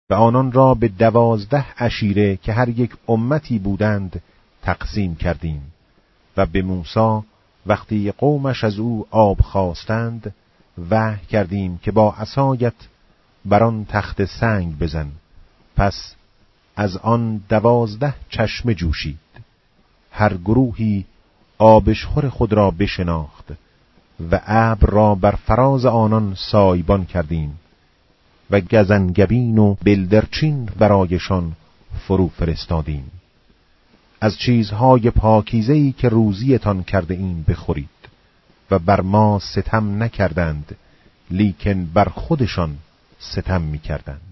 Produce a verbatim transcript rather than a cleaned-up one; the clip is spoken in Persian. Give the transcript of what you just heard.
و آنان را به دوازده عشیره که هر یک امتی بودند تقسیم کردیم و به موسی وقتی قومش از او آب خواستند وحی کردیم که با عصایت بر آن تخت سنگ بزن. پس از آن دوازده چشمه جوشید، هر گروهی آبشخور خود را بشناخت و ابر را بر فراز آنان سایبان کردیم و گزنگبین و بلدرچین برایشان فرو فرستادیم. از چیزهای پاکیزه‌ای که روزیتان کرده ایم بخورید و بر ما ستم نکردند، لیکن بر خودشان ستم می‌کردند.